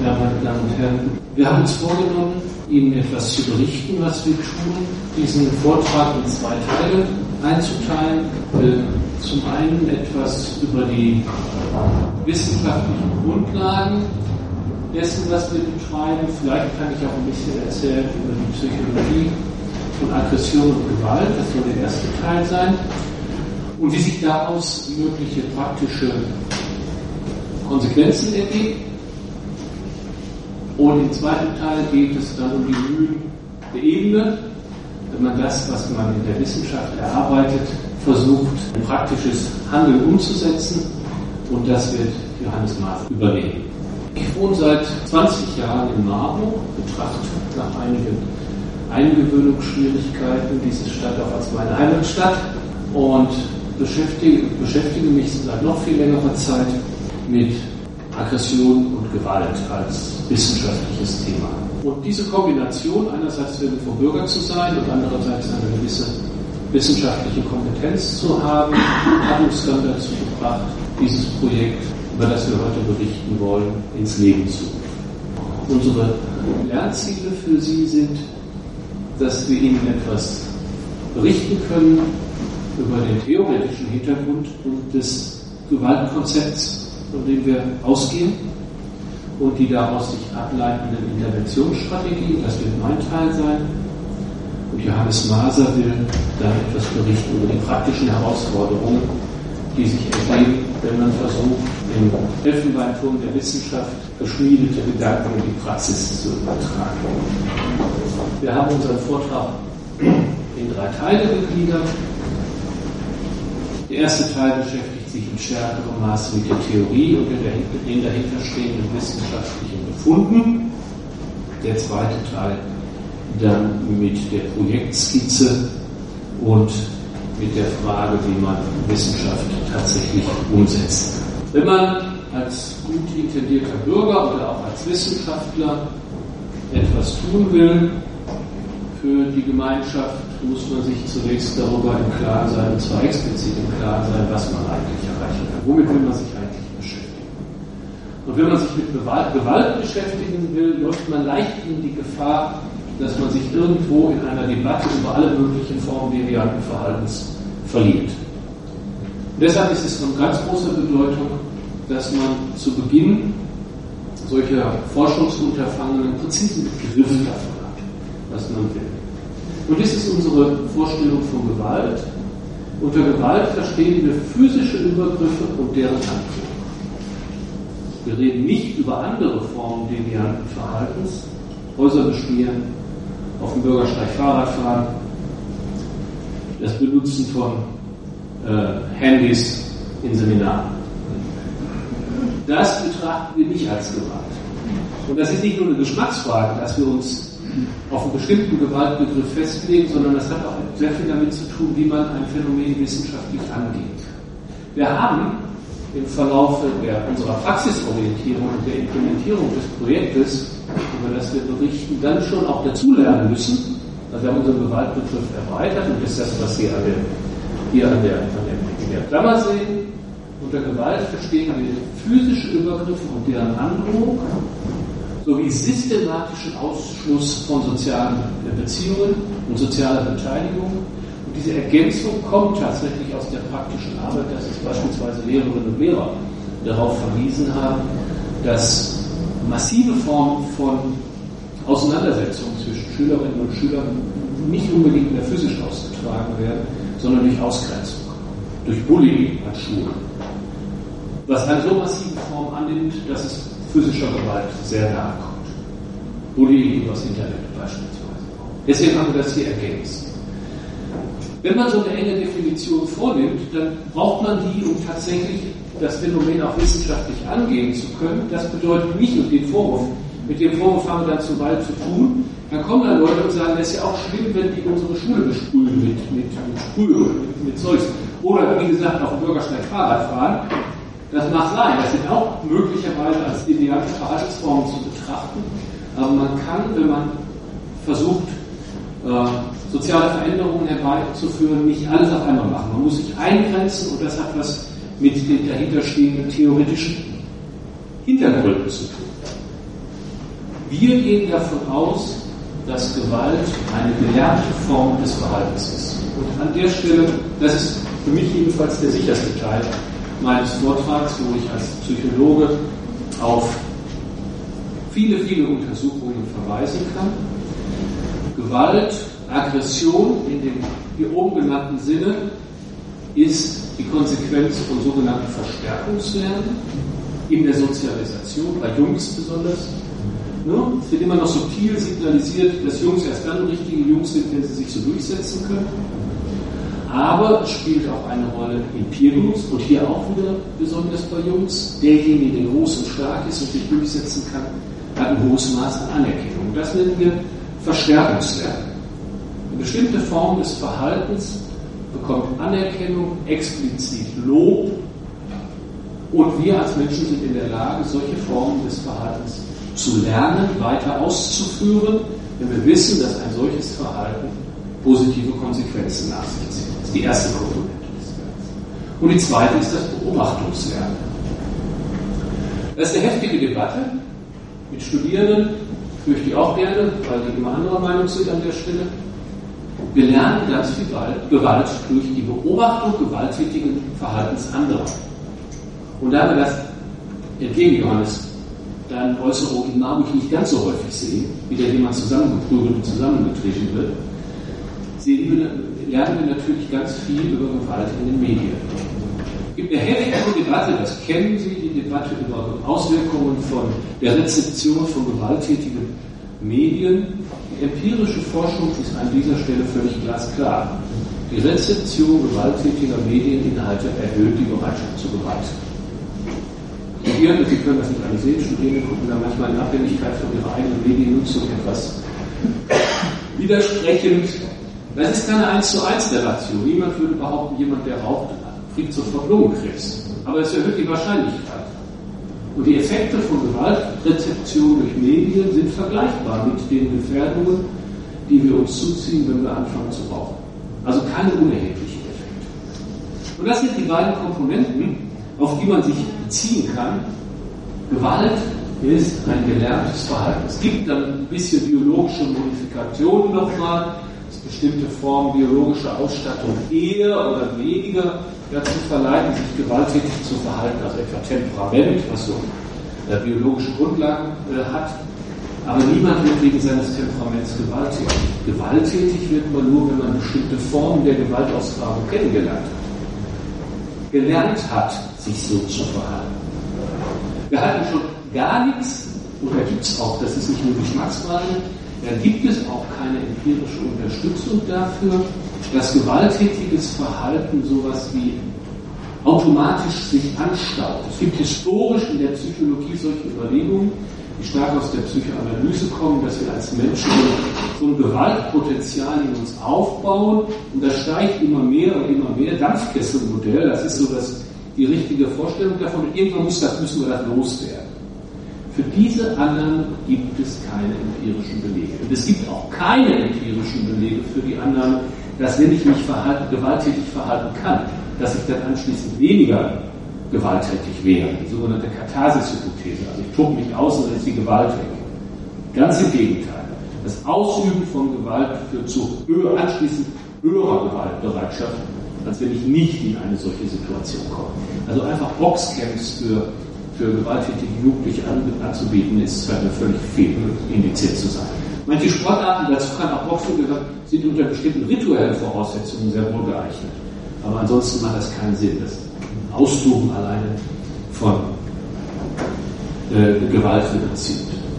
Ja, meine Damen und Herren, wir haben uns vorgenommen, Ihnen etwas zu berichten, was wir tun, diesen Vortrag in 2 Teile einzuteilen. Zum einen etwas über die wissenschaftlichen Grundlagen dessen, was wir betreiben. Vielleicht kann ich auch ein bisschen erzählen über die Psychologie von Aggression und Gewalt. Das soll der erste Teil sein. Und wie sich daraus mögliche praktische Konsequenzen ergeben. Und im zweiten Teil geht es dann um die Mühen der Ebene, wenn man das, was man in der Wissenschaft erarbeitet, versucht, ein praktisches Handeln umzusetzen. Und das wird Johannes Maser übernehmen. Ich wohne seit 20 Jahren in Marburg, betrachte nach einigen Eingewöhnungsschwierigkeiten diese Stadt auch als meine Heimatstadt und beschäftige mich seit noch viel längerer Zeit mit Aggression und Gewalt als wissenschaftliches Thema. Und diese Kombination, einerseits vom Bürger zu sein und andererseits eine gewisse wissenschaftliche Kompetenz zu haben, hat uns dann dazu gebracht, dieses Projekt, über das wir heute berichten wollen, ins Leben zu rufen. Unsere Lernziele für Sie sind, dass wir Ihnen etwas berichten können über den theoretischen Hintergrund des Gewaltkonzepts, von dem wir ausgehen, und die daraus sich ableitenden Interventionsstrategien. Das wird mein Teil sein. Und Johannes Maser will dann etwas berichten über die praktischen Herausforderungen, die sich ergeben, wenn man versucht, im Elfenbeinturm der Wissenschaft geschmiedete Gedanken in die Praxis zu übertragen. Wir haben unseren Vortrag in 3 Teile gegliedert. Der erste Teil beschäftigt sich in stärkerem Maße mit der Theorie und den dahinterstehenden wissenschaftlichen Befunden. Der zweite Teil dann mit der Projektskizze und mit der Frage, wie man Wissenschaft tatsächlich umsetzt. Wenn man als gut intendierter Bürger oder auch als Wissenschaftler etwas tun will für die Gemeinschaft, muss man sich zunächst darüber im Klaren sein, und zwar explizit im Klaren sein, was man eigentlich erreichen kann. Womit will man sich eigentlich beschäftigen? Und wenn man sich mit Gewalt beschäftigen will, läuft man leicht in die Gefahr, dass man sich irgendwo in einer Debatte über alle möglichen Formen devianten Verhaltens verliert. Und deshalb ist es von ganz großer Bedeutung, dass man zu Beginn solcher Forschungsunterfangen einen präzisen Begriff davon hat, was man will. Und das ist unsere Vorstellung von Gewalt. Unter Gewalt verstehen wir physische Übergriffe und deren Handlung. Wir reden nicht über andere Formen devianten Verhaltens, Häuser beschmieren, auf dem Bürgersteig Fahrrad fahren, das Benutzen von Handys in Seminaren. Das betrachten wir nicht als Gewalt. Und das ist nicht nur eine Geschmacksfrage, dass wir uns auf einen bestimmten Gewaltbegriff festlegen, sondern das hat auch sehr viel damit zu tun, wie man ein Phänomen wissenschaftlich angeht. Wir haben im Verlauf unserer Praxisorientierung und der Implementierung des Projektes, über das wir berichten, dann schon auch dazulernen müssen. Also wir haben unseren Gewaltbegriff erweitert und das ist das, was Sie hier in der Klammer sehen. Unter Gewalt verstehen wir physische Übergriffe und deren Androhung sowie systematischen Ausschluss von sozialen Beziehungen und sozialer Beteiligung. Und diese Ergänzung kommt tatsächlich aus der praktischen Arbeit, dass es beispielsweise Lehrerinnen und Lehrer darauf verwiesen haben, dass massive Formen von Auseinandersetzungen zwischen Schülerinnen und Schülern nicht unbedingt mehr physisch ausgetragen werden, sondern durch Ausgrenzung, durch Bullying an Schulen. Was eine so massive Form annimmt, dass es physischer Gewalt sehr nahe kommt. Bullying übers Internet beispielsweise. Deswegen haben wir das hier ergänzt. Wenn man so eine enge Definition vornimmt, dann braucht man die, um tatsächlich das Phänomen auch wissenschaftlich angehen zu können. Das bedeutet nicht, und mit dem Vorwurf haben wir dann zu bald zu tun, dann kommen dann Leute und sagen, das ist ja auch schlimm, wenn die unsere Schule besprühen mit Sprühöl, mit Zeugs. Oder, wie gesagt, auf dem Bürgersteig Fahrrad fahren. Das mag sein, das sind auch möglicherweise als deviante Verhaltensformen zu betrachten, aber man kann, wenn man versucht, soziale Veränderungen herbeizuführen, nicht alles auf einmal machen. Man muss sich eingrenzen und das hat was mit den dahinterstehenden theoretischen Hintergründen zu tun. Wir gehen davon aus, dass Gewalt eine gelernte Form des Verhaltens ist. Und an der Stelle, das ist für mich jedenfalls der sicherste Teil meines Vortrags, wo ich als Psychologe auf viele, viele Untersuchungen verweisen kann. Gewalt, Aggression in dem hier oben genannten Sinne ist die Konsequenz von sogenannten Verstärkungslernen in der Sozialisation, bei Jungs besonders. Es wird immer noch subtil signalisiert, dass Jungs erst dann richtige Jungs sind, wenn sie sich so durchsetzen können. Aber es spielt auch eine Rolle in Peer-Groups und hier auch wieder besonders bei Jungs. Derjenige, der groß und stark ist und sich durchsetzen kann, hat ein hohes Maß an Anerkennung. Das nennen wir Verstärkungslernen. Eine bestimmte Form des Verhaltens bekommt Anerkennung, explizit Lob, und wir als Menschen sind in der Lage, solche Formen des Verhaltens zu lernen, weiter auszuführen, wenn wir wissen, dass ein solches Verhalten positive Konsequenzen nach sich zieht. Das ist die erste Komponente des Ganzen. Und die zweite ist das Beobachtungslernen. Das ist eine heftige Debatte mit Studierenden, führe ich die auch gerne, weil die immer anderer Meinung sind an der Stelle. Wir lernen ganz viel Gewalt durch die Beobachtung gewalttätigen Verhaltens anderer. Und da wir das entgegen Johannes deine Äußerung in Marburg nicht ganz so häufig sehen, wie da jemand zusammengeprügelt und zusammengetreten wird, lernen wir natürlich ganz viel über Gewalt in den Medien. Es gibt eine heftige Debatte, das kennen Sie, die Debatte über Auswirkungen von der Rezeption von gewalttätigen Medien. Die empirische Forschung ist an dieser Stelle völlig glasklar. Die Rezeption gewalttätiger Medieninhalte erhöht die Bereitschaft zur Gewalt. Studierende, Sie können das nicht alle sehen, Studierende gucken da manchmal in Abhängigkeit von ihrer eigenen Mediennutzung etwas widersprechend. Das ist keine 1:1 Relation. Niemand würde behaupten, jemand, der raucht, kriegt sofort Lungenkrebs. Aber es erhöht die Wahrscheinlichkeit. Und die Effekte von Gewaltrezeption durch Medien sind vergleichbar mit den Gefährdungen, die wir uns zuziehen, wenn wir anfangen zu rauchen. Also keine unerheblichen Effekte. Und das sind die beiden Komponenten, auf die man sich beziehen kann. Gewalt ist ein gelerntes Verhalten. Es gibt dann ein bisschen biologische Modifikationen nochmal, dass bestimmte Formen biologischer Ausstattung eher oder weniger dazu verleiten, sich gewalttätig zu verhalten, also etwa Temperament, was so biologische Grundlagen hat. Aber niemand wird wegen seines Temperaments gewalttätig. Gewalttätig wird man nur, wenn man bestimmte Formen der Gewaltaustragung kennengelernt hat. Gelernt hat, sich so zu verhalten. Wir halten schon gar nichts, und da gibt es auch, das ist nicht nur Geschmacksfrage, da gibt es auch keine empirische Unterstützung dafür, dass gewalttätiges Verhalten sowas wie automatisch sich anstaut. Es gibt historisch in der Psychologie solche Überlegungen, die stark aus der Psychoanalyse kommen, dass wir als Menschen so ein Gewaltpotenzial in uns aufbauen und das steigt immer mehr und immer mehr. Dampfkesselmodell, das ist so die richtige Vorstellung davon. Und irgendwann müssen wir das loswerden. Für diese Annahme gibt es keine empirischen Belege. Und es gibt auch keine empirischen Belege für die Annahme, dass wenn ich mich gewalttätig verhalten kann, dass ich dann anschließend weniger gewalttätig wäre. Die sogenannte Katharsis-Hypothese. Also ich tobe mich aus und dann ist die Gewalt weg. Ganz im Gegenteil. Das Ausüben von Gewalt führt zu anschließend höherer Gewaltbereitschaft, als wenn ich nicht in eine solche Situation komme. Also einfach Boxcamps für gewalttätige Jugendliche anzubieten, ist völlig fehlindiziert zu sein. Manche Sportarten, dazu kann auch Boxen gehören, sind unter bestimmten rituellen Voraussetzungen sehr wohl geeignet. Aber ansonsten macht das keinen Sinn. Das Austoben alleine von Gewalt reduziert.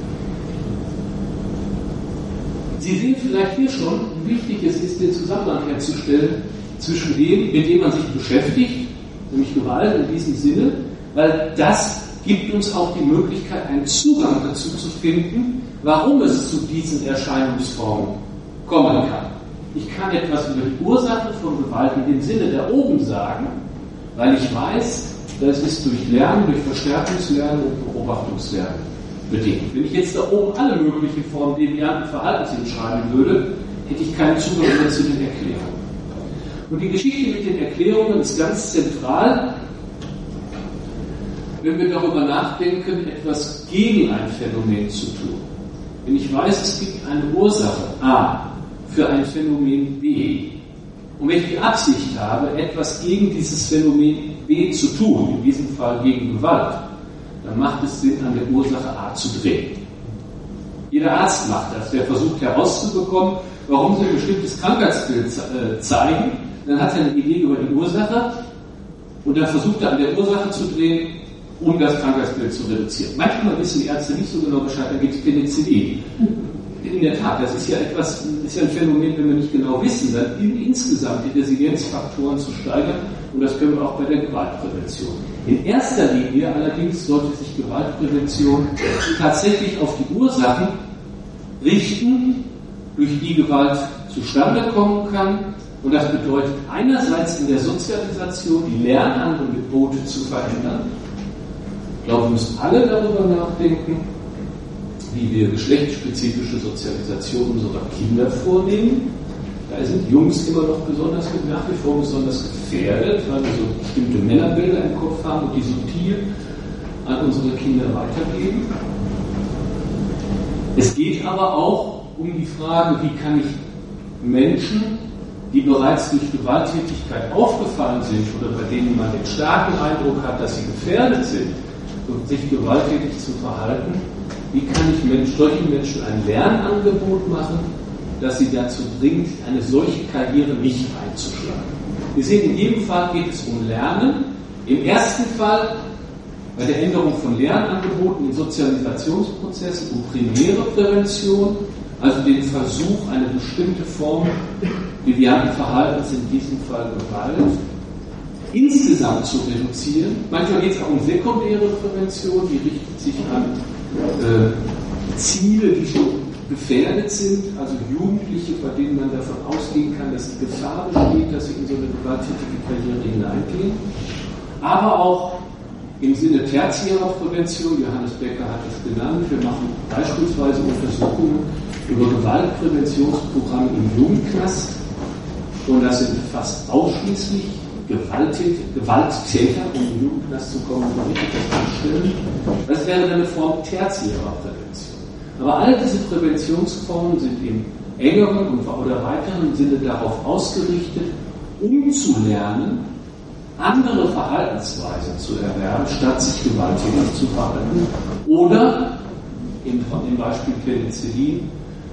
Sie sehen vielleicht hier schon, wie wichtig es ist, den Zusammenhang herzustellen zwischen dem, mit dem man sich beschäftigt, nämlich Gewalt in diesem Sinne, weil das gibt uns auch die Möglichkeit, einen Zugang dazu zu finden, warum es zu diesen Erscheinungsformen kommen kann. Ich kann etwas über die Ursachen von Gewalt in dem Sinne da oben sagen, weil ich weiß, das ist durch Lernen, durch Verstärkungslernen und Beobachtungslernen bedingt. Wenn ich jetzt da oben alle möglichen Formen devianten Verhaltens hinschreiben würde, hätte ich keinen Zugang mehr zu den Erklärungen. Und die Geschichte mit den Erklärungen ist ganz zentral, wenn wir darüber nachdenken, etwas gegen ein Phänomen zu tun. Wenn ich weiß, es gibt eine Ursache A für ein Phänomen B und wenn ich die Absicht habe, etwas gegen dieses Phänomen B zu tun, in diesem Fall gegen Gewalt, dann macht es Sinn, an der Ursache A zu drehen. Jeder Arzt macht das, der versucht herauszubekommen, warum sie ein bestimmtes Krankheitsbild zeigen, dann hat er eine Idee über die Ursache und dann versucht er an der Ursache zu drehen, um das Krankheitsbild zu reduzieren. Manchmal wissen die Ärzte nicht so genau Bescheid, da gibt es Penicillin. In der Tat, das ist ja ein Phänomen, wenn wir nicht genau wissen, dann insgesamt die Resilienzfaktoren zu steigern und das können wir auch bei der Gewaltprävention. In erster Linie allerdings sollte sich Gewaltprävention tatsächlich auf die Ursachen richten, durch die Gewalt zustande kommen kann. Und das bedeutet einerseits in der Sozialisation die Lernangebote zu verändern. Ich glaube, wir müssen alle darüber nachdenken, wie wir geschlechtsspezifische Sozialisation unserer Kinder vornehmen. Da sind Jungs immer noch nach wie vor besonders gefährdet, weil wir so bestimmte Männerbilder im Kopf haben und die subtil an unsere Kinder weitergeben. Es geht aber auch um die Frage, wie kann ich Menschen, die bereits durch Gewalttätigkeit aufgefallen sind oder bei denen man den starken Eindruck hat, dass sie gefährdet sind, sich gewalttätig zu verhalten, wie kann ich solchen Menschen ein Lernangebot machen, dass sie dazu bringt, eine solche Karriere nicht einzuschlagen. Wir sehen, in jedem Fall geht es um Lernen. Im ersten Fall bei der Änderung von Lernangeboten in Sozialisationsprozessen um primäre Prävention, also den Versuch, eine bestimmte Form devianten Verhaltens, in diesem Fall Gewalt, insgesamt zu reduzieren. Manchmal geht es auch um sekundäre Prävention, die richtet sich an Ziele, die schon gefährdet sind, also Jugendliche, bei denen man davon ausgehen kann, dass die Gefahr besteht, dass sie in so eine gewalttätige Karriere hineingehen. Aber auch im Sinne tertiärer Prävention, Johannes Becker hat es genannt, wir machen beispielsweise Untersuchungen über Gewaltpräventionsprogramme im Jugendknast und das sind fast ausschließlich Gewalttäter, um im Jugendknast zu kommen und richtig das anstellen. Das wäre dann eine Form tertiärer Prävention. Aber all diese Präventionsformen sind im engeren oder weiteren Sinne darauf ausgerichtet, um zu lernen, andere Verhaltensweisen zu erwerben, statt sich gewalttätig zu verhalten. Oder, im Beispiel Penicillin,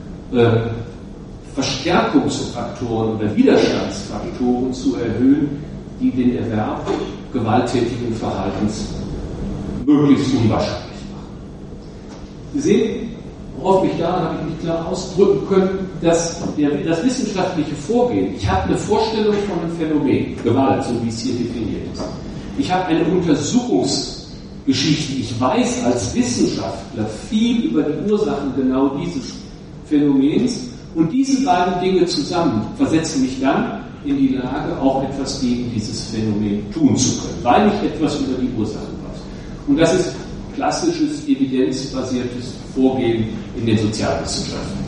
Verstärkungsfaktoren oder Widerstandsfaktoren zu erhöhen, die den Erwerb gewalttätigen Verhaltens möglichst unwahrscheinlich machen. Sie sehen, worauf mich daran habe ich nicht klar ausdrücken können, dass das wissenschaftliche Vorgehen, ich habe eine Vorstellung von einem Phänomen, Gewalt, so wie es hier definiert ist. Ich habe eine Untersuchungsgeschichte, ich weiß als Wissenschaftler viel über die Ursachen genau dieses Phänomens und diese beiden Dinge zusammen versetzen mich dann in die Lage, auch etwas gegen dieses Phänomen tun zu können, weil ich etwas über die Ursachen weiß. Und das ist klassisches, evidenzbasiertes Vorgehen in den Sozialwissenschaften.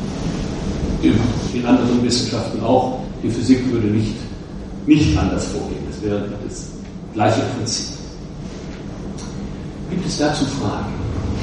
In anderen Wissenschaften auch. Die Physik würde nicht anders vorgehen. Das wäre das gleiche Prinzip. Gibt es dazu Fragen?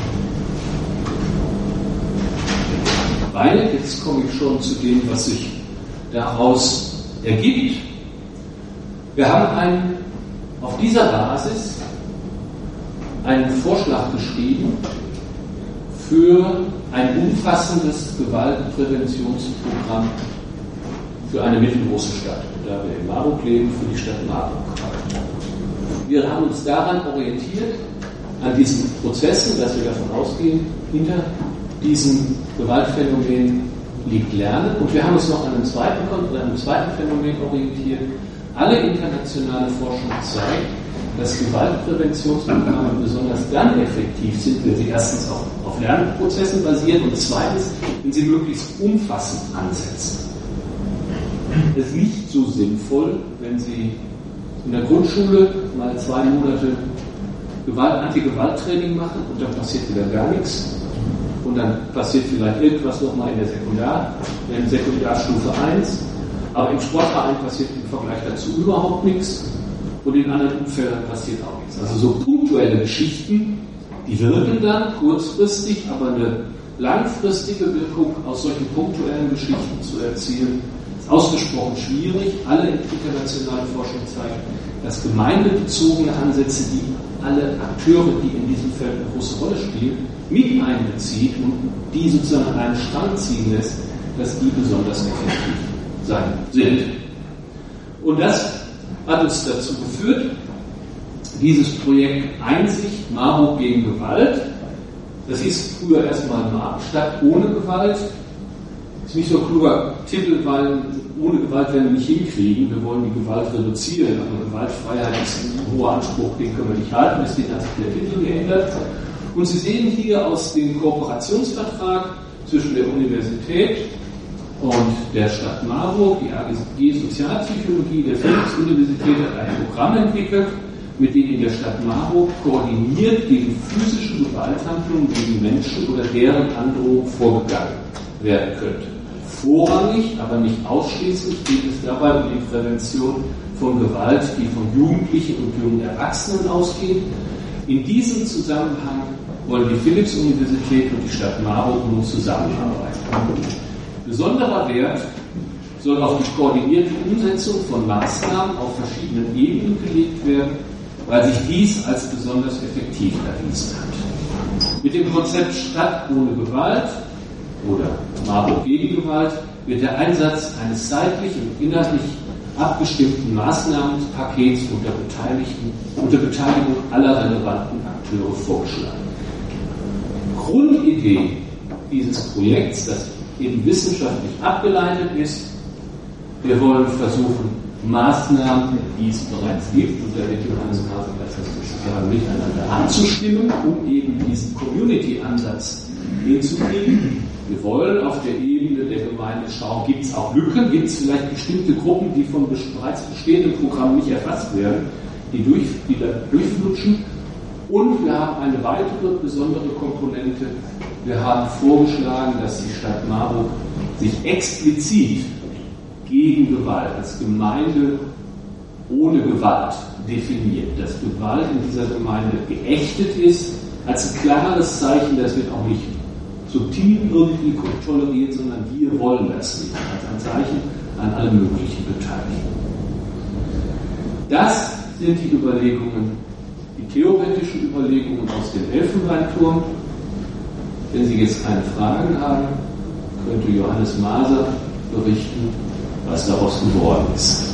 Weil, jetzt komme ich schon zu dem, was sich daraus ergibt. Wir haben auf dieser Basis einen Vorschlag geschrieben für ein umfassendes Gewaltpräventionsprogramm für eine mittelgroße Stadt, da wir in Marburg leben, für die Stadt Marburg. Wir haben uns daran orientiert, an diesen Prozessen, dass wir davon ausgehen, hinter diesem Gewaltphänomen liegt Lernen. Und wir haben uns noch an einem zweiten Phänomen orientiert. Alle internationale Forschung zeigt, dass Gewaltpräventionsprogramme besonders dann effektiv sind, wenn sie erstens auch auf Lernprozessen basieren und zweitens, wenn sie möglichst umfassend ansetzen. Es ist nicht so sinnvoll, wenn Sie in der Grundschule mal 2 Monate Anti-Gewalt-Training machen und dann passiert wieder gar nichts. Und dann passiert vielleicht irgendwas nochmal in der Sekundarstufe 1, aber im Sportverein passiert im Vergleich dazu überhaupt nichts und in anderen Umfeldern passiert auch nichts. Also so punktuelle Geschichten, die wirken dann kurzfristig, aber eine langfristige Wirkung aus solchen punktuellen Geschichten zu erzielen, ist ausgesprochen schwierig. Alle internationale Forschung zeigt, dass gemeindebezogene Ansätze, die alle Akteure, die in diesem Feld eine große Rolle spielen, mit einbezieht und die sozusagen an einen Strang ziehen lässt, dass die besonders effektiv sind. Und das hat uns dazu geführt, dieses Projekt Einsicht, Marburg gegen Gewalt, das hieß früher erstmal Stadt ohne Gewalt. Das ist nicht so ein kluger Titel, weil ohne Gewalt werden wir nicht hinkriegen. Wir wollen die Gewalt reduzieren, aber Gewaltfreiheit ist ein hoher Anspruch, den können wir nicht halten, deswegen hat sich der Titel geändert. Und Sie sehen hier aus dem Kooperationsvertrag zwischen der Universität und der Stadt Marburg, die AG Sozialpsychologie der Philipps-Universität hat ein Programm entwickelt, mit dem in der Stadt Marburg koordiniert gegen physische Gewalthandlungen gegen Menschen oder deren Androhung vorgegangen werden könnte. Vorrangig, aber nicht ausschließlich, geht es dabei um die Prävention von Gewalt, die von Jugendlichen und jungen Erwachsenen ausgeht. In diesem Zusammenhang wollen die Philipps-Universität und die Stadt Marburg nun zusammenarbeiten. Besonderer Wert soll auf die koordinierte Umsetzung von Maßnahmen auf verschiedenen Ebenen gelegt werden, weil sich dies als besonders effektiv erwiesen hat. Mit dem Konzept Stadt ohne Gewalt oder Marburg gegen Gewalt wird der Einsatz eines zeitlich und inhaltlich abgestimmten Maßnahmenpakets unter Beteiligung aller relevanten Akteure vorgeschlagen. Grundidee dieses Projekts, das eben wissenschaftlich abgeleitet ist, wir wollen versuchen, Maßnahmen, die es bereits gibt, und da wird Johannes Maser gleich miteinander abzustimmen, um eben diesen Community-Ansatz hinzukriegen. Wir wollen auf der Ebene der Gemeinde schauen, gibt es auch Lücken, gibt es vielleicht bestimmte Gruppen, die von bereits bestehenden Programmen nicht erfasst werden, die da durchflutschen. Und wir haben eine weitere besondere Komponente. Wir haben vorgeschlagen, dass die Stadt Marburg sich explizit gegen Gewalt, als Gemeinde ohne Gewalt definiert, dass Gewalt in dieser Gemeinde geächtet ist, als ein klares Zeichen, das wird auch nicht subtil irgendwie toleriert, sondern wir wollen das nicht, als ein Zeichen an alle möglichen Beteiligten. Das sind die Überlegungen, die theoretischen Überlegungen aus dem Elfenbeinturm. Wenn Sie jetzt keine Fragen haben, könnte Johannes Maser berichten, was daraus geworden ist.